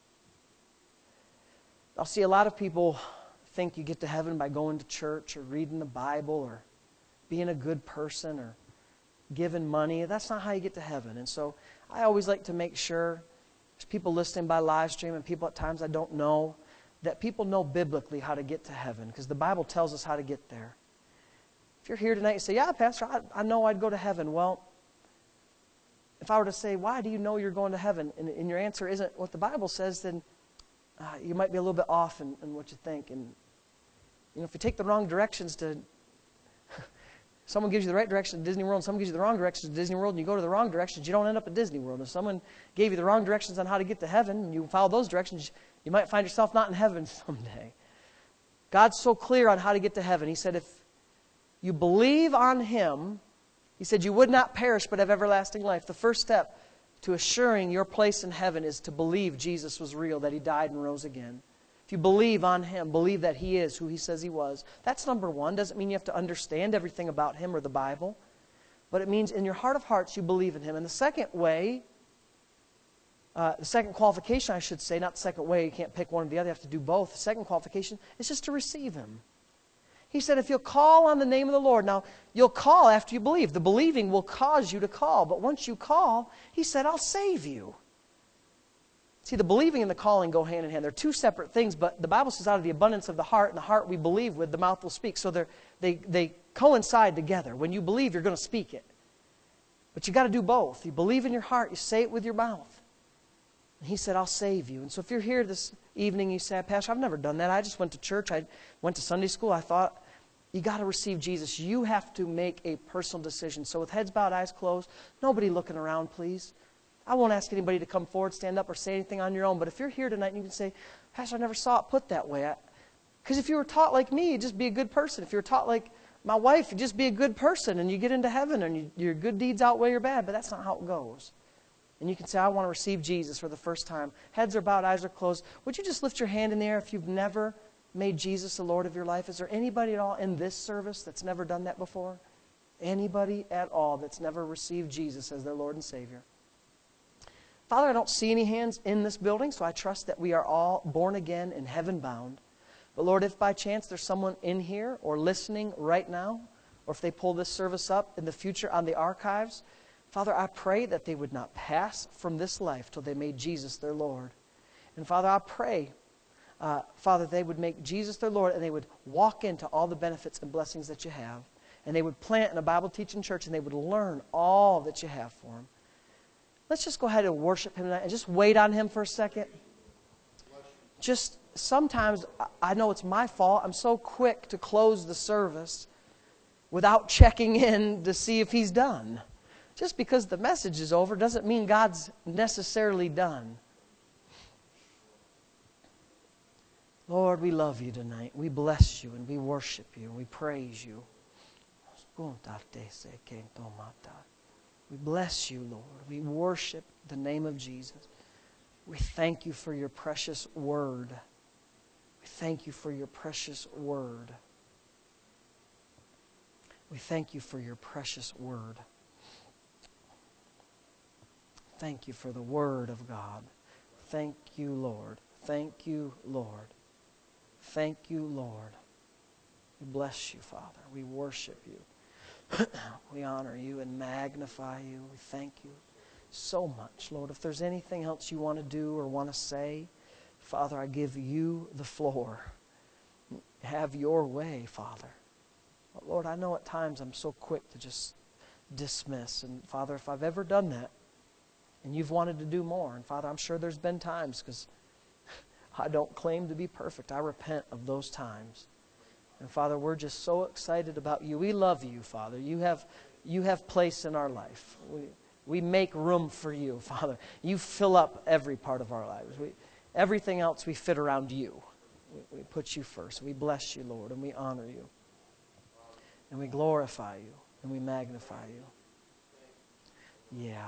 I'll see a lot of people think you get to heaven by going to church or reading the Bible or being a good person or giving money. That's not how you get to heaven. And so I always like to make sure there's people listening by live stream and people at times I don't know, that people know biblically how to get to heaven because the Bible tells us how to get there. If you're here tonight and say, yeah, Pastor, I know I'd go to heaven. Well, if I were to say, why do you know you're going to heaven? And your answer isn't what the Bible says, then you might be a little bit off in what you think. And if you take the wrong directions to, someone gives you the right direction to Disney World, and someone gives you the wrong directions to Disney World, and you go to the wrong directions, you don't end up at Disney World. If someone gave you the wrong directions on how to get to heaven, and you follow those directions, you might find yourself not in heaven someday. God's so clear on how to get to heaven. He said, if you believe on Him, He said you would not perish but have everlasting life. The first step to assuring your place in heaven is to believe Jesus was real, that He died and rose again. If you believe on Him, believe that He is who He says He was. That's number one. Doesn't mean you have to understand everything about Him or the Bible. But it means in your heart of hearts you believe in Him. And the second way, the second qualification I should say, not the second way, you can't pick one or the other, you have to do both. The second qualification is just to receive Him. He said, if you'll call on the name of the Lord. Now, you'll call after you believe. The believing will cause you to call. But once you call, He said, I'll save you. See, the believing and the calling go hand in hand. They're two separate things, but the Bible says out of the abundance of the heart, and the heart we believe with, the mouth will speak. So they coincide together. When you believe, you're going to speak it. But you got to do both. You believe in your heart, you say it with your mouth. And He said, I'll save you. And so if you're here this evening, you say, Pastor, I've never done that. I just went to church. I went to Sunday school. I thought, you got to receive Jesus. You have to make a personal decision. So with heads bowed, eyes closed, nobody looking around, please. I won't ask anybody to come forward, stand up, or say anything on your own. But if you're here tonight and you can say, Pastor, I never saw it put that way. Because if you were taught like me, you'd just be a good person. If you were taught like my wife, you'd just be a good person. And you get into heaven and your good deeds outweigh your bad. But that's not how it goes. And you can say, I want to receive Jesus for the first time. Heads are bowed, eyes are closed. Would you just lift your hand in the air if you've never made Jesus the Lord of your life? Is there anybody at all in this service that's never done that before? Anybody at all that's never received Jesus as their Lord and Savior? Father, I don't see any hands in this building, so I trust that we are all born again and heaven bound. But Lord, if by chance there's someone in here or listening right now, or if they pull this service up in the future on the archives, Father, I pray that they would not pass from this life till they made Jesus their Lord. And Father, I pray, Father, they would make Jesus their Lord and they would walk into all the benefits and blessings that you have. And they would plant in a Bible teaching church and they would learn all that you have for them. Let's just go ahead and worship Him tonight and just wait on Him for a second. Just sometimes, I know it's my fault. I'm so quick to close the service without checking in to see if He's done. Just because the message is over doesn't mean God's necessarily done. Lord, we love You tonight. We bless You and we worship You and we praise You. We bless You, Lord. We worship the name of Jesus. We thank You for Your precious word. We thank You for Your precious word. We thank You for Your precious word. Thank You for the word of God. Thank You, Lord. Thank You, Lord. Thank You, Lord. We bless You, Father. We worship You. We honor You and magnify You. We thank You so much, Lord. If there's anything else You want to do or want to say, Father, I give You the floor. Have Your way, Father. But Lord, I know at times I'm so quick to just dismiss. And Father, if I've ever done that, and You've wanted to do more, and Father, I'm sure there's been times because I don't claim to be perfect. I repent of those times. And Father, we're just so excited about You. We love You, Father. You have place in our life. We make room for You, Father. You fill up every part of our lives. Everything else we fit around You. We put You first. We bless You, Lord, and we honor You. And we glorify You, and we magnify You. Yeah,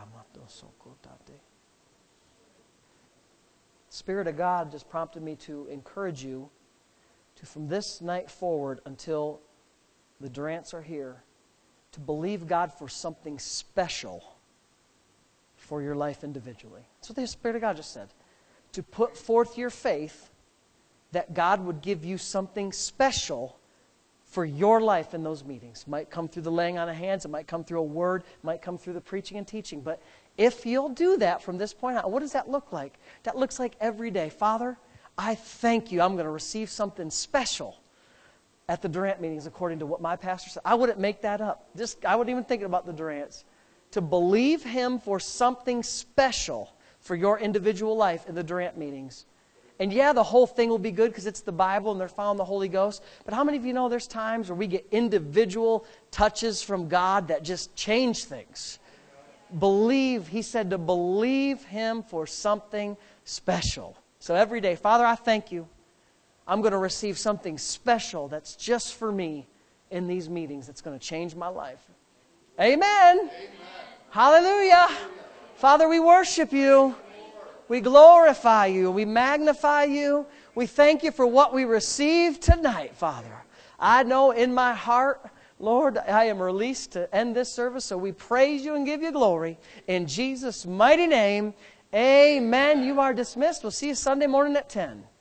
Spirit of God just prompted me to encourage you to, from this night forward until the Durants are here, to believe God for something special for your life individually. That's what the Spirit of God just said. To put forth your faith that God would give you something special for your life in those meetings. It might come through the laying on of hands. It might come through a word. It might come through the preaching and teaching. But if you'll do that from this point on, what does that look like? That looks like every day. Father, I thank You. I'm going to receive something special at the Durant meetings according to what my pastor said. I wouldn't make that up. I wasn't even thinking about the Durants. To believe Him for something special for your individual life in the Durant meetings. And yeah, the whole thing will be good because it's the Bible and they're following the Holy Ghost. But how many of you know there's times where we get individual touches from God that just change things? Believe, He said to believe Him for something special. So every day, Father, I thank You. I'm going to receive something special that's just for me in these meetings that's going to change my life. Amen. Amen. Hallelujah. Father, we worship You. We glorify You. We magnify You. We thank You for what we received tonight, Father. I know in my heart, Lord, I am released to end this service, so we praise You and give You glory. In Jesus' mighty name, amen. You are dismissed. We'll see you Sunday morning at 10.